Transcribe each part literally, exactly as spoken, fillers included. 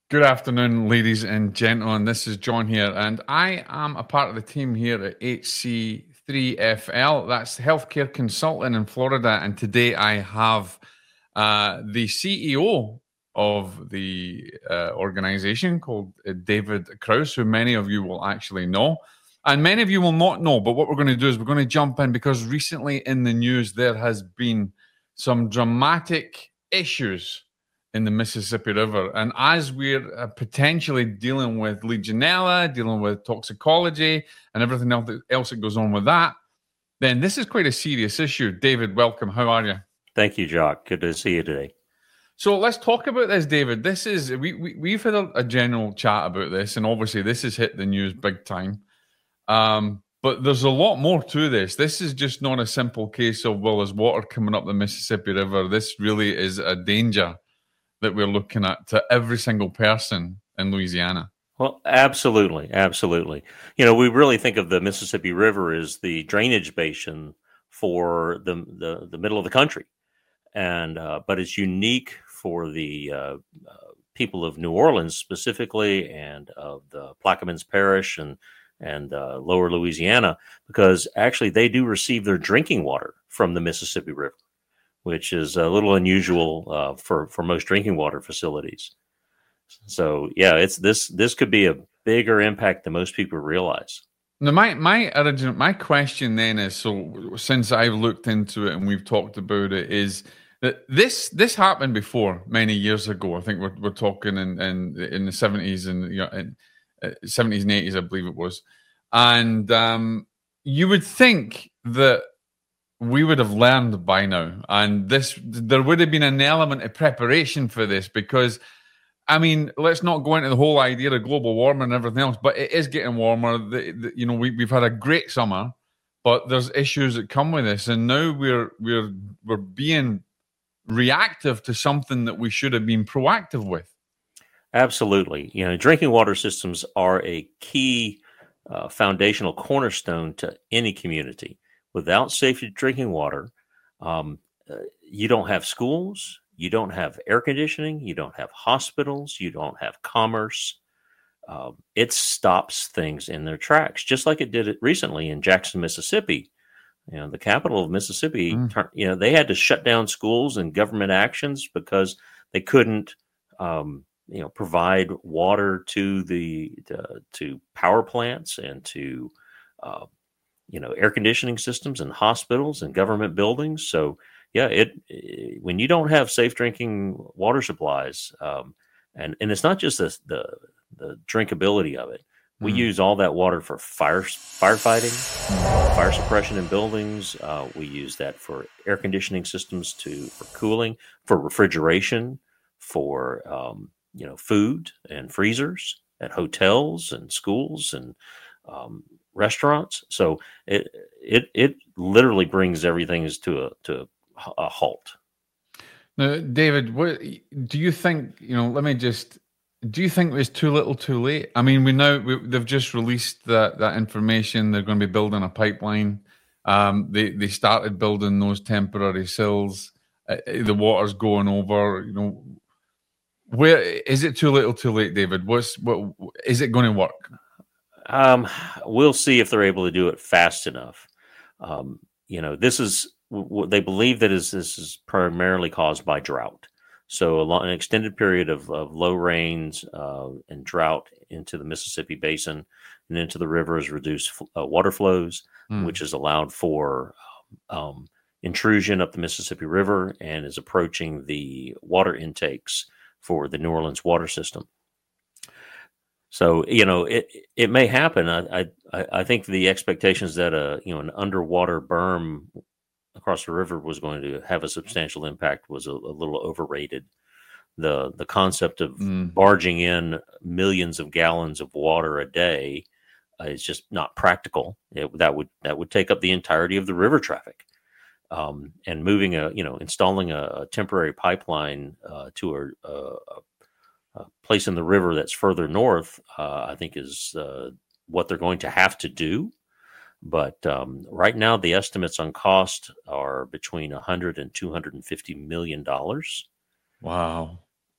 Good afternoon, ladies and gentlemen. This is John here, and I am a part of the team here at H C three F L. That's Healthcare Consulting in Florida. And today I have uh, the C E O of the uh, organization called uh, David Krause, who many of you will actually know. And many of you will not know, but what we're going to do is we're going to jump in because recently in the news there has been some dramatic issues in the Mississippi River. And as we're uh, potentially dealing with Legionella, dealing with toxicology, and everything else that, else that goes on with that, then this is quite a serious issue. David, welcome. How are you? Thank you, Jock. Good to see you today. So let's talk about this, David. This is we, we we've had a, a general chat about this, and obviously this has hit the news big time. Um, but there's a lot more to this. This is just not a simple case of, well, there's water coming up the Mississippi River. This really is a danger that we're looking at to every single person in Louisiana. Well, absolutely, absolutely. You know, we really think of the Mississippi River as the drainage basin for the the, the middle of the country, and uh, but it's unique for the uh, uh, people of New Orleans specifically, and of the Plaquemines Parish and and uh, Lower Louisiana, because actually they do receive their drinking water from the Mississippi River, which is a little unusual uh, for for most drinking water facilities. So yeah, it's this this could be a bigger impact than most people realize. Now, my my original my question then is, so since I've looked into it and we've talked about it, is that this this happened before many years ago. I think we're we're talking in in, in the seventies and you know in, uh, seventies and eighties, I believe it was, and um, you would think that we would have learned by now, and this there would have been an element of preparation for this, because I mean, let's not go into the whole idea of global warming and everything else, but it is getting warmer. The, the, you know, we, we've had a great summer, but there's issues that come with this, and now we're we're we're being reactive to something that we should have been proactive with. Absolutely, you know, drinking water systems are a key uh, foundational cornerstone to any community. Without safe drinking water, um, uh, you don't have schools, you don't have air conditioning, you don't have hospitals, you don't have commerce. Uh, it stops things in their tracks, just like it did it recently in Jackson, Mississippi. You know, the capital of Mississippi, mm. turn, you know, they had to shut down schools and government actions because they couldn't, um, you know, provide water to the to, to power plants and to uh, you know, air conditioning systems and hospitals and government buildings. So yeah, it, it when you don't have safe drinking water supplies, um, and and it's not just the the, the drinkability of it. We mm. use all that water for fire firefighting, fire suppression in buildings. Uh, we use that for air conditioning systems, to for cooling, for refrigeration, for um, you know, food and freezers at hotels and schools and um, restaurants. So it it it literally brings everything to a to a halt. Now, David, what do you think? You know, let me just. Do you think it's too little, too late? I mean, we know we, they've just released that that information. They're going to be building a pipeline. Um, they they started building those temporary sills. Uh, the water's going over. You know, where is it too little, too late, David? What's what is it going to work? Um, we'll see if they're able to do it fast enough. Um, you know, this is what they believe that is this is primarily caused by drought. So a long, an extended period of, of low rains uh, and drought into the Mississippi Basin and into the river has reduced uh, water flows, mm. which has allowed for um, intrusion up the Mississippi River and is approaching the water intakes for the New Orleans water system. So, you know, it it may happen. I I, I think the expectations that a you know an underwater berm across the river was going to have a substantial impact was a, a little overrated. The the concept of mm. barging in millions of gallons of water a day uh, is just not practical. It, that would that would take up the entirety of the river traffic. Um, and moving a you know installing a, a temporary pipeline uh, to a, a, a place in the river that's further north, uh, I think is uh, what they're going to have to do. But um, right now, the estimates on cost are between one hundred and two hundred fifty million dollars. Wow.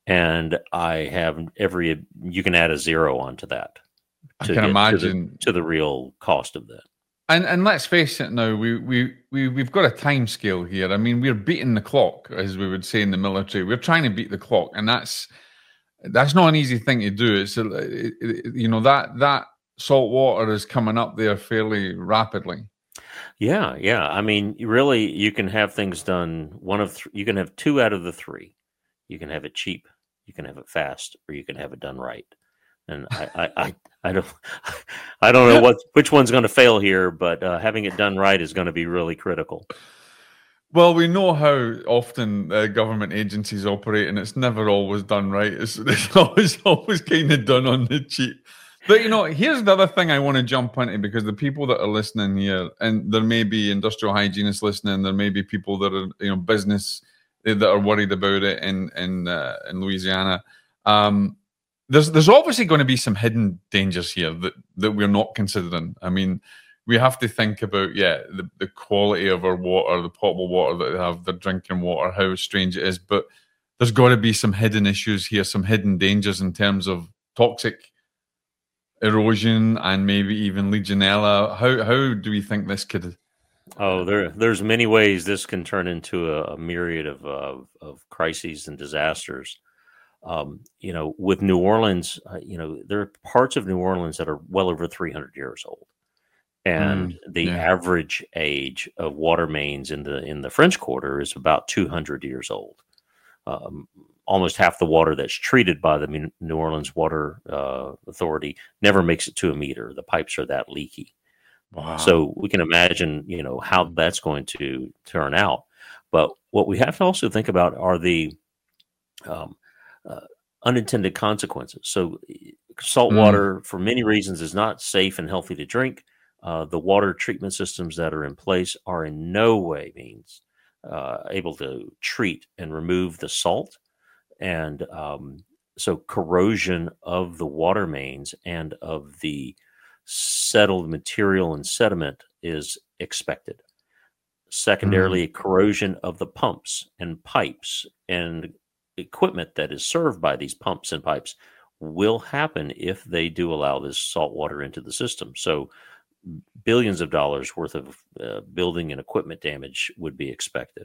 and I have every you can add a zero onto that I to can get to the imagine. to the real cost of that. And and let's face it now, we we we we've got a time scale here. I mean, we're beating the clock, as we would say in the military. We're trying to beat the clock, and that's that's not an easy thing to do. It's a, it, it, you know that that salt water is coming up there fairly rapidly. Yeah, yeah. I mean, really, you can have things done. One of th- you can have two out of the three. You can have it cheap, you can have it fast, or you can have it done right. And I, I, I, I don't, I don't know what which one's going to fail here, but uh, having it done right is going to be really critical. Well, we know how often uh, government agencies operate, and it's never always done right. It's, it's always always kind of done on the cheap. But you know, here's the other thing I want to jump into, because the people that are listening here, and there may be industrial hygienists listening, there may be people that are, you know, business that are worried about it in in uh, in Louisiana. Um, there's there's obviously going to be some hidden dangers here that that we're not considering. I mean, we have to think about, yeah, the, the quality of our water, the potable water that they have, their drinking water, how strange it is. But there's got to be some hidden issues here, some hidden dangers in terms of toxic erosion and maybe even Legionella. How how do we think this could? Oh, there there's many ways this can turn into a, a myriad of uh, of crises and disasters. Um, you know, with New Orleans, uh, you know, there are parts of New Orleans that are well over three hundred years old, and Mm, the yeah. average age of water mains in the in the French Quarter is about two hundred years old. Um, almost half the water that's treated by the New Orleans Water uh, Authority never makes it to a meter. The pipes are that leaky. Wow. So we can imagine, you know, how that's going to turn out. But what we have to also think about are the um, uh, unintended consequences. So salt Mm, water, for many reasons, is not safe and healthy to drink. Uh, the water treatment systems that are in place are in no way means uh, able to treat and remove the salt. And um, so corrosion of the water mains and of the settled material and sediment is expected. Secondarily, mm. corrosion of the pumps and pipes and equipment that is served by these pumps and pipes will happen if they do allow this salt water into the system. So billions of dollars worth of uh, building and equipment damage would be expected.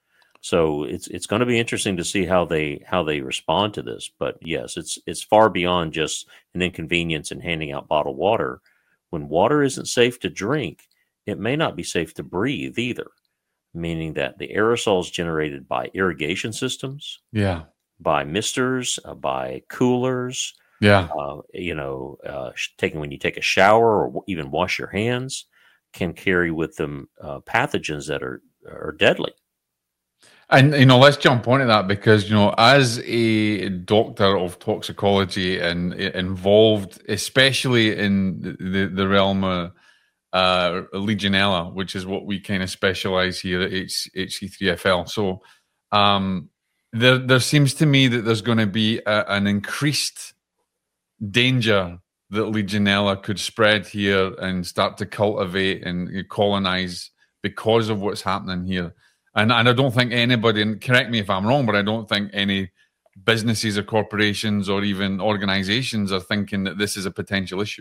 So it's it's going to be interesting to see how they how they respond to this. But yes, it's it's far beyond just an inconvenience in handing out bottled water. When water isn't safe to drink, it may not be safe to breathe either, meaning that the aerosols generated by irrigation systems, Yeah. by misters, uh, by coolers, Yeah. uh, you know, uh, sh- taking when you take a shower or w- even wash your hands, can carry with them uh, pathogens that are are deadly. And you know, let's jump onto that, because you know, as a doctor of toxicology and i- involved, especially in the the, the realm of uh, Legionella, which is what we kind of specialize here at H- HC3FL. So um, there there seems to me that there's going to be a, an increased danger that Legionella could spread here and start to cultivate and colonize because of what's happening here. And and I don't think anybody, and correct me if I'm wrong, but I don't think any businesses or corporations or even organizations are thinking that this is a potential issue.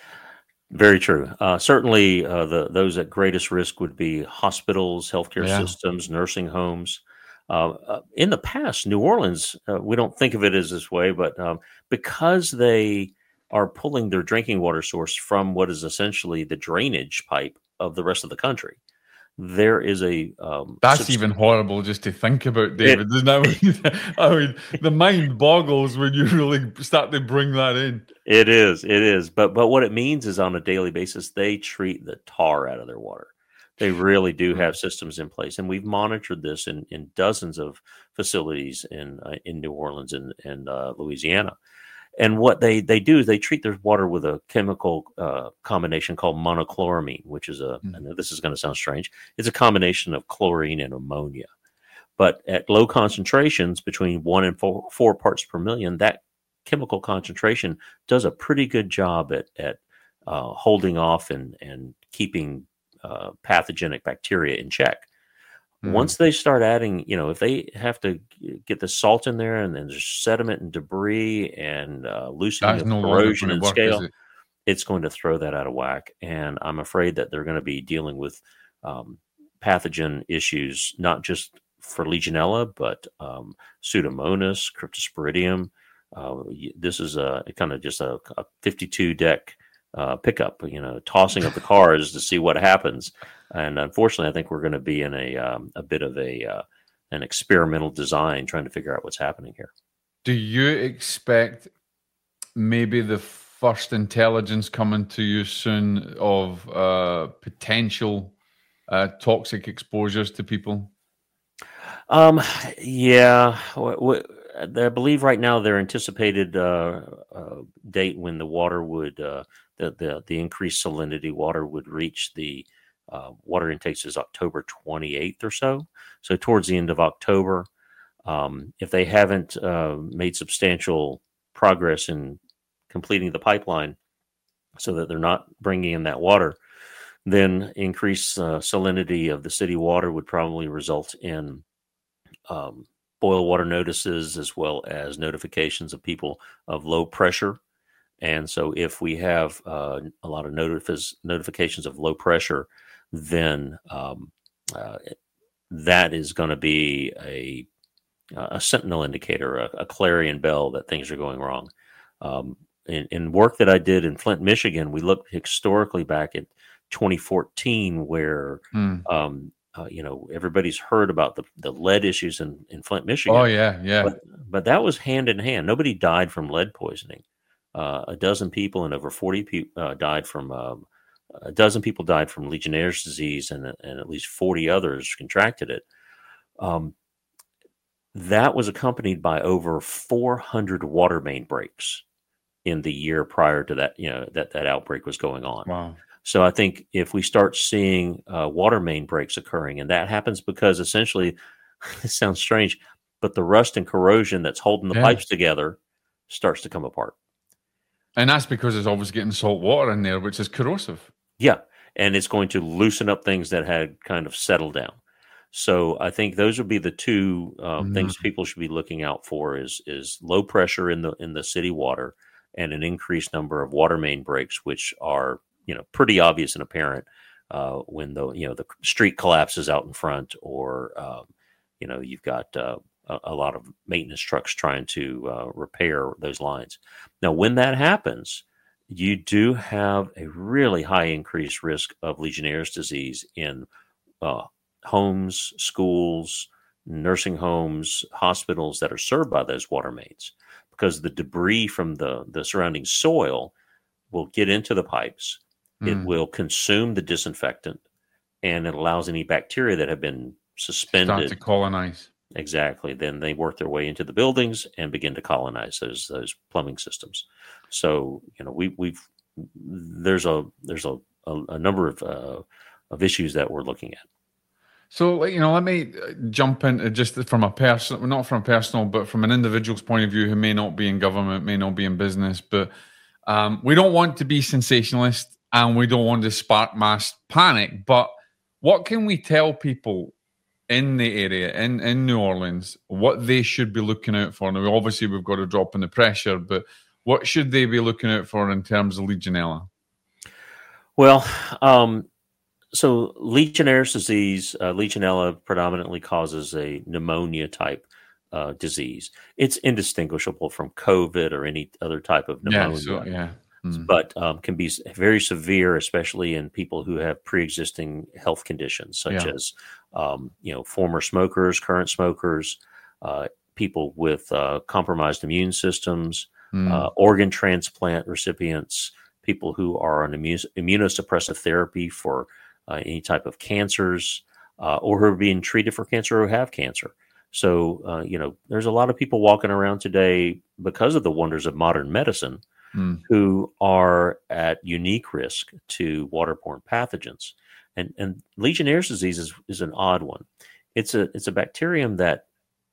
Very true. Uh, certainly, uh, the those at greatest risk would be hospitals, healthcare Yeah. systems, nursing homes. Uh, uh, in the past, New Orleans, uh, we don't think of it as this way, but um, because they are pulling their drinking water source from what is essentially the drainage pipe of the rest of the country, there is a um, That's subs- even horrible just to think about, it, David. Isn't that, I mean, the mind boggles when you really start to bring that in. it is, it is. But but what it means is on a daily basis, they treat the tar out of their water. They really do have systems in place, and we've monitored this in, in dozens of facilities in uh, in New Orleans and, and uh, Louisiana. And what they, they do is they treat their water with a chemical uh, combination called monochloramine, which is a, I know this is going to sound strange, it's a combination of chlorine and ammonia. But at low concentrations, between one and four, four parts per million, that chemical concentration does a pretty good job at, at uh, holding off and, and keeping uh, pathogenic bacteria in check. Once they start adding, you know, if they have to get the salt in there and then there's sediment and debris and uh, loosening That's of no longer corrosion going to and work, is scale, it? it's going to throw that out of whack. And I'm afraid that they're going to be dealing with um, pathogen issues, not just for Legionella, but um, Pseudomonas, Cryptosporidium. Uh, this is a kind of just a, a fifty-two deck uh, pickup, you know, tossing of the cars to see what happens. And unfortunately, I think we're going to be in a um, a bit of a uh, an experimental design, trying to figure out what's happening here. Do you expect maybe the first intelligence coming to you soon of uh, potential uh, toxic exposures to people? Um, yeah, w- w- I believe right now their anticipated uh, uh, date when the water would uh, the, the the increased salinity water would reach the uh, water intakes is October twenty-eighth or so. So towards the end of October, um, if they haven't uh, made substantial progress in completing the pipeline, so that they're not bringing in that water, then increased uh, salinity of the city water would probably result in um, boil water notices as well as notifications of people of low pressure. And so if we have uh, a lot of notific- notifications of low pressure, then um, uh, that is going to be a, a sentinel indicator, a, a clarion bell that things are going wrong. Um, in, in work that I did in Flint, Michigan, we looked historically back at twenty fourteen where Hmm. um, Uh, you know, everybody's heard about the, the lead issues in, in Flint, Michigan. Oh, yeah, yeah. But, but that was hand in hand. Nobody died from lead poisoning. Uh, a dozen people and over forty people uh, died from, um, a dozen people died from Legionnaire's disease, and, and at least forty others contracted it. Um, that was accompanied by over four hundred water main breaks in the year prior to that, you know, that that outbreak was going on. Wow. So I think if we start seeing uh, water main breaks occurring, and that happens because essentially, this sounds strange, but the rust and corrosion that's holding the Yeah. pipes together starts to come apart. And that's because it's always getting salt water in there, which is corrosive. Yeah, and it's going to loosen up things that had kind of settled down. So I think those would be the two um, Mhm. things people should be looking out for: is is low pressure in the in the city water, and an increased number of water main breaks, which are, you know, pretty obvious and apparent uh, when the you know the street collapses out in front, or um, you know you've got uh, a, a lot of maintenance trucks trying to uh, repair those lines. Now, when that happens, you do have a really high increased risk of Legionnaire's disease in uh, homes, schools, nursing homes, hospitals that are served by those water mains, because the debris from the the surrounding soil will get into the pipes. It Mm. will consume the disinfectant, and it allows any bacteria that have been Start suspended. to colonize. Exactly. Then they work their way into the buildings and begin to colonize those those plumbing systems. So, you know, we we've there's a there's a, a, a number of uh, of issues that we're looking at. So, like, you know, let me uh, jump into just from a person, not from a personal, but from an individual's point of view who may not be in government, may not be in business, but um, we don't want to be sensationalist and we don't want to spark mass panic. But what can we tell people in the area, in, in New Orleans, what they should be looking out for? Now, obviously, we've got a drop in the pressure, but what should they be looking out for in terms of Legionella? Well, um, so Legionnaire's disease, uh, Legionella predominantly causes a pneumonia type uh, disease. It's indistinguishable from COVID or any other type of pneumonia. Yeah, so, yeah. Mm. But um, can be very severe, especially in people who have pre-existing health conditions, such Yeah. as um, you know former smokers, current smokers, uh, people with uh, compromised immune systems, Mm. uh, organ transplant recipients, people who are on immun- immunosuppressive therapy for uh, any type of cancers, uh, or who are being treated for cancer or have cancer. So uh, you know, there's a lot of people walking around today because of the wonders of modern medicine, Mm. who are at unique risk to waterborne pathogens. And, and Legionnaire's disease is, is an odd one. It's a, it's a bacterium that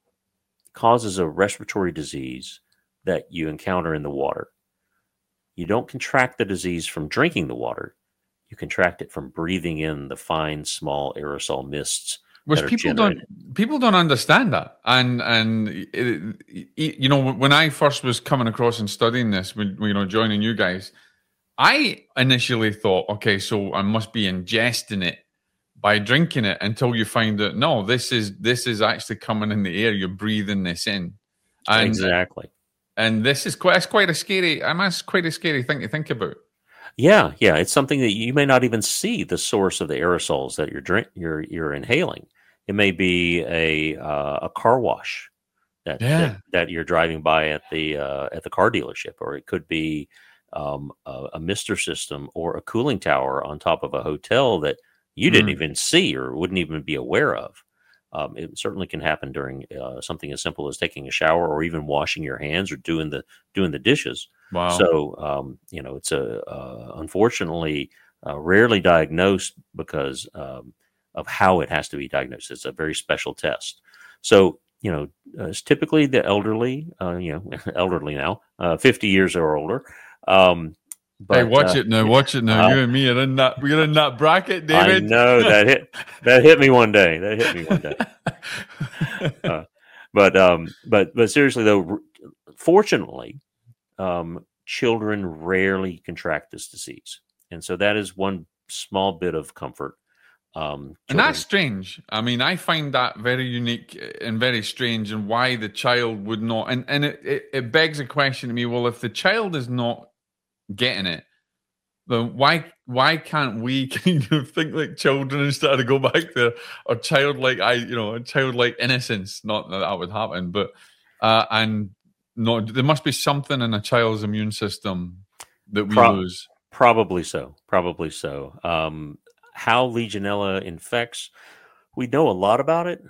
causes a respiratory disease that you encounter in the water. You don't contract the disease from drinking the water. You contract it from breathing in the fine, small aerosol mists which that are people generated. don't people don't understand that. And and it, it, you know, when I first was coming across and studying this, when you know, joining you guys, I initially thought, okay, so I must be ingesting it by drinking it, until you find out no, this is this is actually coming in the air. You're breathing this in, and Exactly. and this is quite it's quite a scary. I mean, it's quite a scary thing to think about. Yeah, yeah, it's something that you may not even see the source of the aerosols that you're drink you're you're inhaling. It may be a uh, a car wash that, Yeah. that that you're driving by at the uh, at the car dealership, or it could be um, a, a mister system or a cooling tower on top of a hotel that you didn't Mm. even see or wouldn't even be aware of. Um, it certainly can happen during uh, something as simple as taking a shower, or even washing your hands, or doing the doing the dishes. Wow. So, um, you know, it's a uh, unfortunately uh, rarely diagnosed because um, of how it has to be diagnosed. It's a very special test. So, you know, uh, it's typically the elderly, uh, you know, elderly now, uh, fifty years or older. Um, but, hey, watch uh, it now. Watch it now. uh, you and me are in that. We're in that bracket, I David. know that hit that hit me one day. That hit me one day. uh, but um, but but seriously though, r- fortunately, um, children rarely contract this disease, and so that is one small bit of comfort. Um, And that's children- strange. I mean, I find that very unique and very strange, and why the child would not. And and it, it, it begs a question to me. Well, if the child is not getting it, then why why can't we kind of think like children and start to go back to our childlike, I you know, childlike innocence? Not that that would happen, but uh, and no, there must be something in a child's immune system that we Pro- lose. Probably so. Probably so. Um, how Legionella infects, we know a lot about it,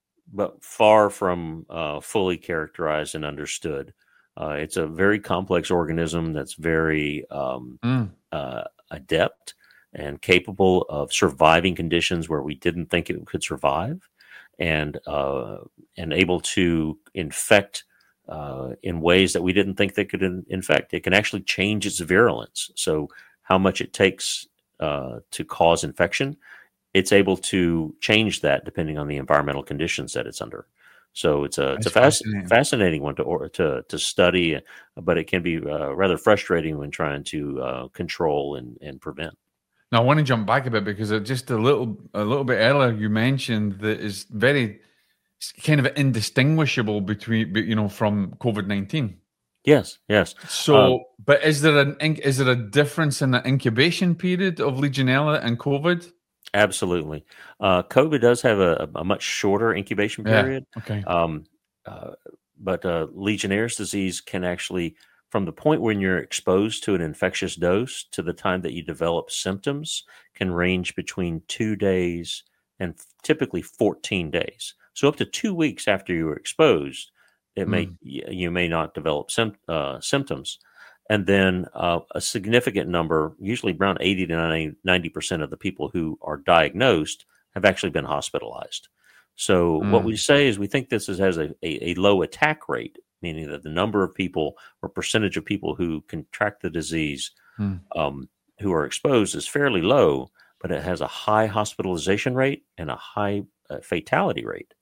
but far from uh, fully characterized and understood. Uh, it's a very complex organism that's very um, Mm. uh, adept and capable of surviving conditions where we didn't think it could survive, and uh, and able to infect uh, in ways that we didn't think they could in- infect. It can actually change its virulence. So how much it takes uh, to cause infection, it's able to change that depending on the environmental conditions that it's under. So it's a it's a That's fas- fascinating. fascinating one to or, to to study, but it can be uh, rather frustrating when trying to uh, control and, and prevent. Now I want to jump back a bit, because it just a little a little bit earlier you mentioned that is very it's kind of indistinguishable between, you know, from COVID nineteen. Yes, yes. So, Um, but is there an inc- is there a difference in the incubation period of Legionella and COVID? Absolutely. Uh, COVID does have a, a much shorter incubation Yeah. period. Okay. Um, uh, but uh, Legionnaire's disease can actually, from the point when you're exposed to an infectious dose to the time that you develop symptoms, can range between two days and typically fourteen days. So up to two weeks after you were exposed, it may Mm. y- you may not develop sym- uh, symptoms. And then uh, a significant number, usually around eighty to ninety percent of the people who are diagnosed have actually been hospitalized. So what Mm. we say is we think this is, has a, a, a low attack rate, meaning that the number of people or percentage of people who contract the disease Mm. um, who are exposed is fairly low, but it has a high hospitalization rate and a high uh, fatality rate.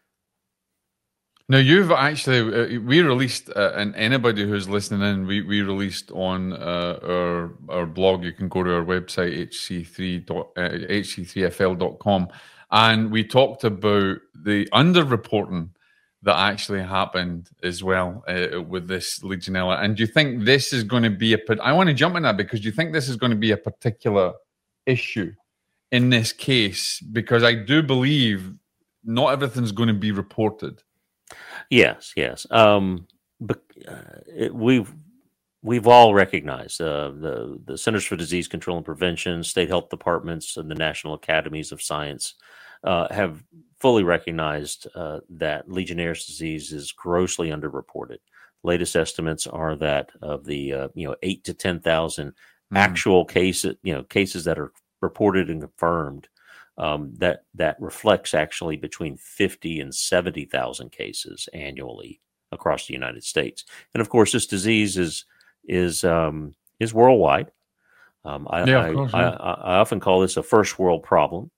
Now you've actually uh, we released, uh, and anybody who's listening in, we we released on uh, our our blog. You can go to our website h c three dot h c three f l dot com, and we talked about the underreporting that actually happened as well uh, with this Legionella. And do you think this is going to be a? I want to jump in that, because do you think this is going to be a particular issue in this case? Because I do believe not everything's going to be reported. Yes, yes. Um, but uh, it, we've we've all recognized uh, the the Centers for Disease Control and Prevention, state health departments, and the National Academies of Science uh, have fully recognized uh, that Legionnaire's disease is grossly underreported. Latest estimates are that of the uh, you know eight to ten thousand Mm. actual cases, you know cases that are reported and confirmed. Um, that that reflects actually between fifty and seventy thousand cases annually across the United States. And of course, this disease is is um, is worldwide. Um, I, Yeah, of I, course, I, yeah. I often call this a first world problem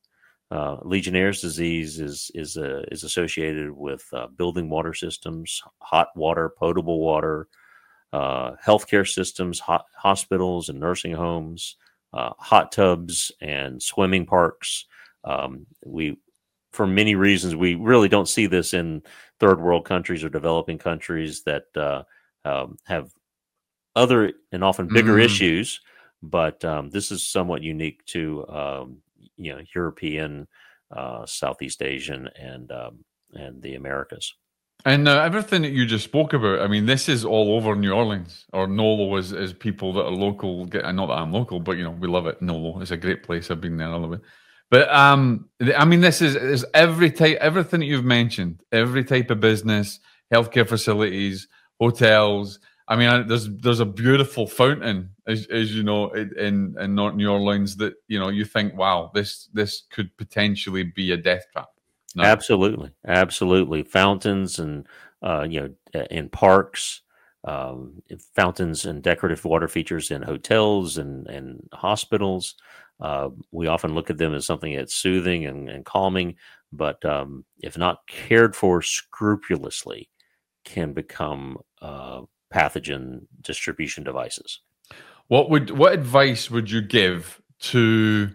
Uh, Legionnaire's disease is is uh, is associated with uh, building water systems, hot water, potable water, uh, healthcare systems, hot, hospitals and nursing homes, uh, hot tubs and swimming parks. Um, we, for many reasons, we really don't see this in third world countries or developing countries that uh, um, have other and often bigger Mm. issues. But um, this is somewhat unique to um, you know European, uh, Southeast Asian, and um, and the Americas. And uh, everything that you just spoke about, I mean, this is all over New Orleans, or Nolo, as, as people that are local get. Not that I'm local, but you know, we love it. Nolo, it's a great place. I've been there a little bit. But um, the- I mean, this is is every type, everything that you've mentioned, every type of business, healthcare facilities, hotels. I mean, I, there's there's a beautiful fountain, as as you know, in in North New Orleans that you know you think, wow, this this could potentially be a death trap. No. Absolutely, absolutely. Fountains and uh, you know in parks, um, fountains and decorative water features in hotels and and hospitals. Uh, we often look at them as something that's soothing and, and calming, but um, if not cared for scrupulously, can become uh, pathogen distribution devices. What would what advice would you give to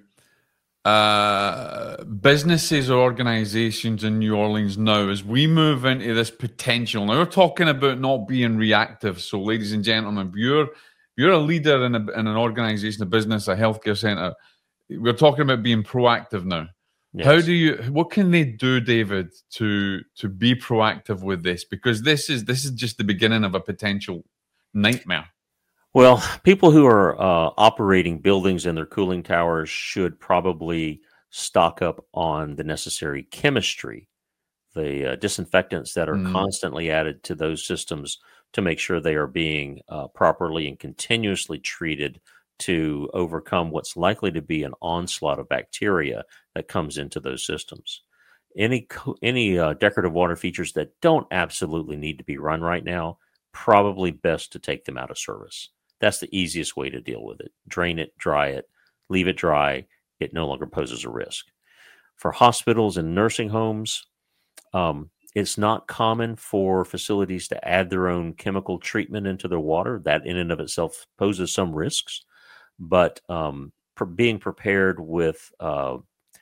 uh, businesses or organizations in New Orleans now as we move into this potential? Now we're talking about not being reactive. So, ladies and gentlemen, if you're if you're a leader in, a, in an organization, a business, a healthcare center, we're talking about being proactive now. Yes. How do you? What can they do, David, to to be proactive with this? Because this is this is just the beginning of a potential nightmare. Well, people who are uh, operating buildings and their cooling towers should probably stock up on the necessary chemistry, the uh, disinfectants that are Mm. constantly added to those systems to make sure they are being uh, properly and continuously treated to overcome what's likely to be an onslaught of bacteria that comes into those systems. Any co- any uh, decorative water features that don't absolutely need to be run right now, probably best to take them out of service. That's the easiest way to deal with it. Drain it, dry it, leave it dry. It no longer poses a risk. For hospitals and nursing homes, um, it's not common for facilities to add their own chemical treatment into their water. That in and of itself poses some risks. But um, for being prepared with uh,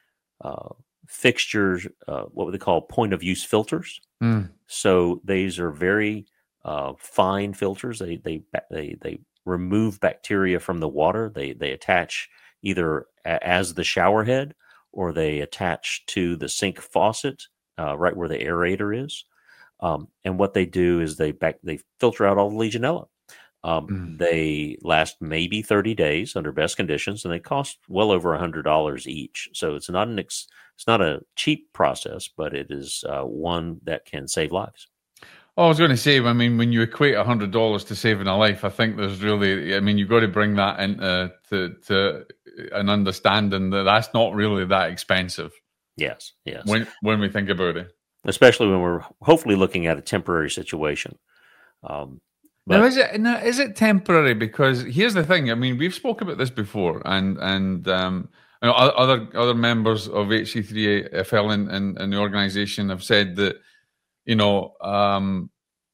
uh, fixtures, uh, what would they call point of use filters? Mm. So these are very uh, fine filters. They they they they remove bacteria from the water. They they attach either a, as the shower head, or they attach to the sink faucet, uh, right where the aerator is. Um, and what they do is they back they filter out all the Legionella. Um, Mm. They last maybe thirty days under best conditions, and they cost well over a hundred dollars each. So it's not an ex, it's not a cheap process, but it is uh, one that can save lives. Oh, I was going to say, I mean, when you equate a hundred dollars to saving a life, I think there's really, I mean, you've got to bring that into to, to an understanding that that's not really that expensive. Yes, yes. When when we think about it, especially when we're hopefully looking at a temporary situation. Um, but now is it now, is it temporary? Because here's the thing. I mean, we've spoken about this before, and and um, you know, other other members of H C three F L in, in, in the organization have said that, you know, um,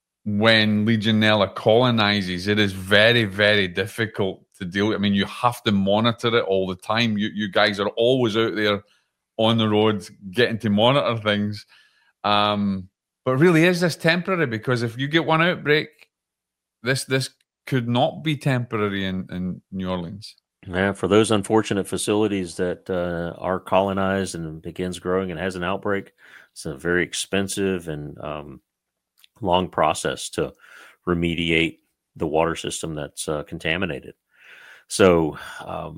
when Legionella colonizes, it is very, very difficult to deal with. I mean, you have to monitor it all the time. You you guys are always out there on the road getting to monitor things. Um, but really, is this temporary? Because if you get one outbreak, this this could not be temporary in, in New Orleans. Yeah, for those unfortunate facilities that uh, are colonized and begins growing and has an outbreak, it's a very expensive and um, long process to remediate the water system that's uh, contaminated. So um,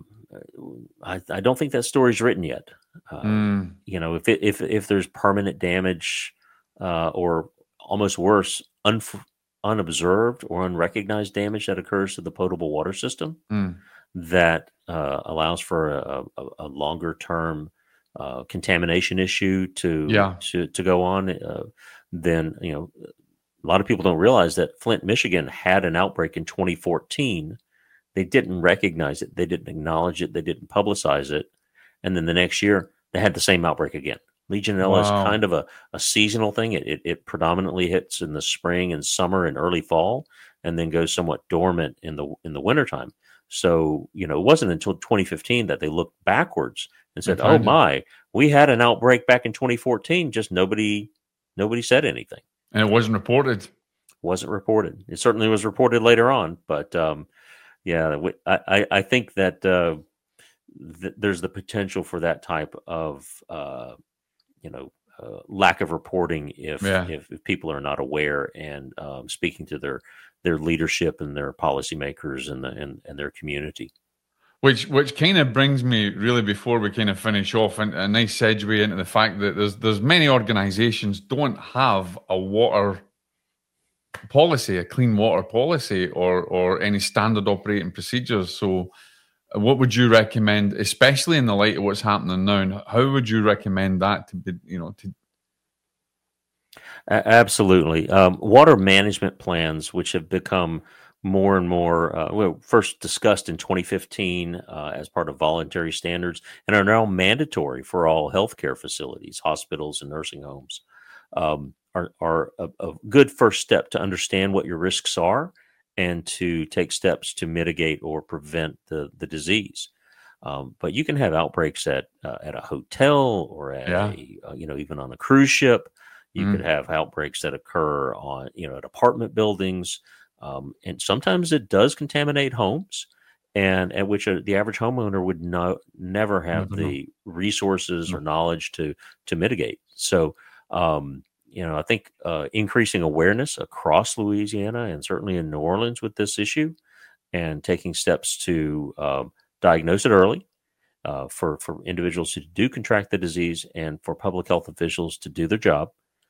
I, I don't think that story's written yet. Uh, Mm. You know, if it, if if there's permanent damage uh, or almost worse, un, unobserved or unrecognized damage that occurs to the potable water system, Mm. that uh, allows for a, a, a longer term uh, contamination issue to Yeah. to, to go on, uh, then you know a lot of people don't realize that Flint, Michigan had an outbreak in twenty fourteen. They didn't recognize it, they didn't acknowledge it, they didn't publicize it, and then the next year they had the same outbreak again. Legionella wow. is kind of a, a seasonal thing. It, it it predominantly hits in the spring and summer and early fall, and then goes somewhat dormant in the in the wintertime. So, you know, it wasn't until twenty fifteen that they looked backwards and said, "Oh my, we had an outbreak back in twenty fourteen. Just nobody nobody said anything." And it wasn't reported. Wasn't reported. It certainly was reported later on, but um, yeah, I, I think that uh, th- there's the potential for that type of uh, you know uh, lack of reporting if, yeah. if if people are not aware and um, speaking to their their leadership and their policymakers and the and, and their community. Which which kind of brings me really, before we kind of finish off, and a nice segue into the fact that there's there's many organizations don't have a water policy, a clean water policy, or or any standard operating procedures. So what would you recommend, especially in the light of what's happening now? How would you recommend that to be, you know, to Absolutely. Um, water management plans, which have become more and more, uh, well, first discussed in twenty fifteen uh, as part of voluntary standards, and are now mandatory for all healthcare facilities, hospitals, and nursing homes, um, are, are a, a good first step to understand what your risks are and to take steps to mitigate or prevent the, the disease. Um, but you can have outbreaks at uh, at a hotel or at yeah. a, uh, you know, even on a cruise ship. You mm. could have outbreaks that occur on, you know, at apartment buildings. Um, and sometimes it does contaminate homes, and at which a, the average homeowner would no, never have mm-hmm. the resources mm-hmm. or knowledge to to mitigate. So, um, you know, I think uh, increasing awareness across Louisiana and certainly in New Orleans with this issue, and taking steps to um, diagnose it early uh, for for individuals who do contract the disease, and for public health officials to do their job,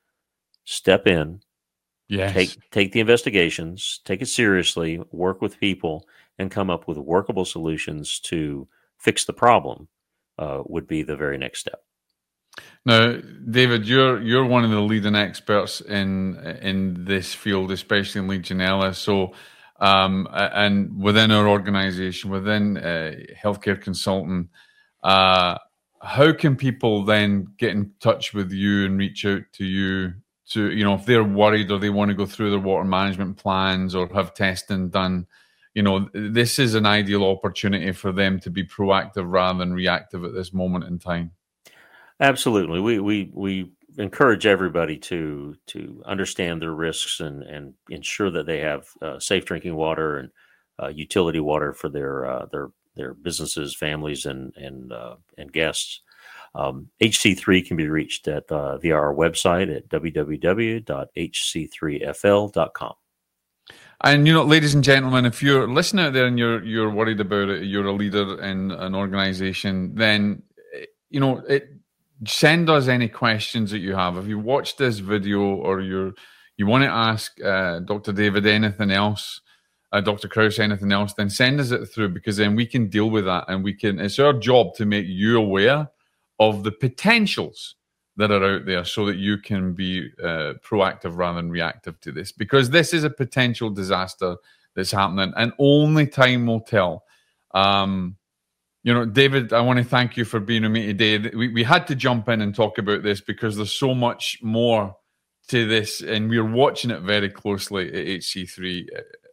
step in. Yes. Take take the investigations, take it seriously, work with people, and come up with workable solutions to fix the problem uh, would be the very next step. Now, David, you're you're one of the leading experts in in this field, especially in Legionella. So, um, and within our organization, within uh, Healthcare Consultant, uh, how can people then get in touch with you and reach out to you? To, you know, if they're worried or they want to go through their water management plans or have testing done, you know, this is an ideal opportunity for them to be proactive rather than reactive at this moment in time. Absolutely. We we we encourage everybody to to understand their risks and, and ensure that they have uh, safe drinking water and uh, utility water for their uh, their their businesses, families, and and uh, and guests. Um, H C three can be reached at uh, via our website at w w w dot h c three f l dot com. And, you know, ladies and gentlemen, if you're listening out there and you're you're worried about it, you're a leader in an organization, then, you know, it, send us any questions that you have. If you watch this video or you're you want to ask uh, Doctor David anything else, uh, Doctor Krause anything else, then send us it through, because then we can deal with that, and we can. It's our job to make you aware of the potentials that are out there so that you can be uh, proactive rather than reactive to this, because this is a potential disaster that's happening and only time will tell. Um, you know, David, I want to thank you for being with me today. We, we had to jump in and talk about this because there's so much more to this, and we're watching it very closely at H C three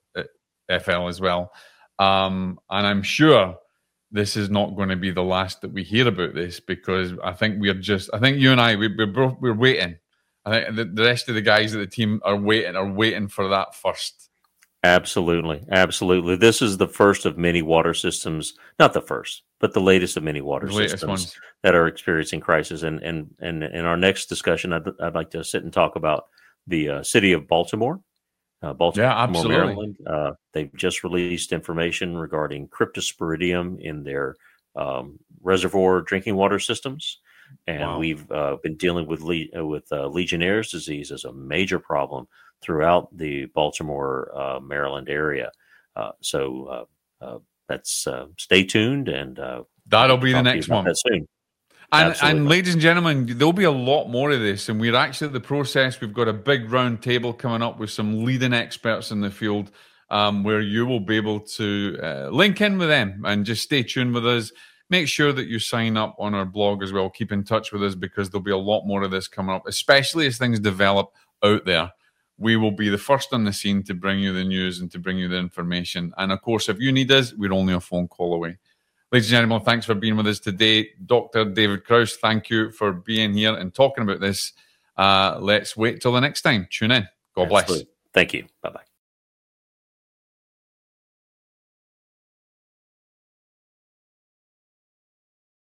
F L as well. Um, and I'm sure this is not going to be the last that we hear about this, because I think we're just, I think you and I, we, we're both, we're waiting. I think the, the rest of the guys of the team are waiting, are waiting for that first. Absolutely. Absolutely. This is the first of many water systems, not the first, but the latest of many water the systems ones. that are experiencing crisis. And, and, and in our next discussion, I'd, I'd like to sit and talk about the uh, city of Baltimore. Uh, Baltimore, yeah, absolutely. Maryland. Uh, they've just released information regarding cryptosporidium in their um, reservoir drinking water systems, and wow. we've uh, been dealing with le- uh, with uh, Legionnaire's disease as a major problem throughout the Baltimore, uh, Maryland area. Uh, so uh, uh, that's uh, stay tuned, and uh, that'll be the next one. That soon. And, and ladies and gentlemen, there'll be a lot more of this, and we're actually at the process. We've got a big round table coming up with some leading experts in the field, um, where you will be able to uh, link in with them and just stay tuned with us. make sure that you sign up on our blog as well. Keep in touch with us, because there'll be a lot more of this coming up, especially as things develop out there. We will be the first on the scene to bring you the news and to bring you the information. And of course, if you need us, we're only a phone call away. Ladies and gentlemen, thanks for being with us today. Doctor David Krause, thank you for being here and talking about this. Uh, let's wait till the next time. Tune in. God bless. Absolutely. Thank you. Bye-bye.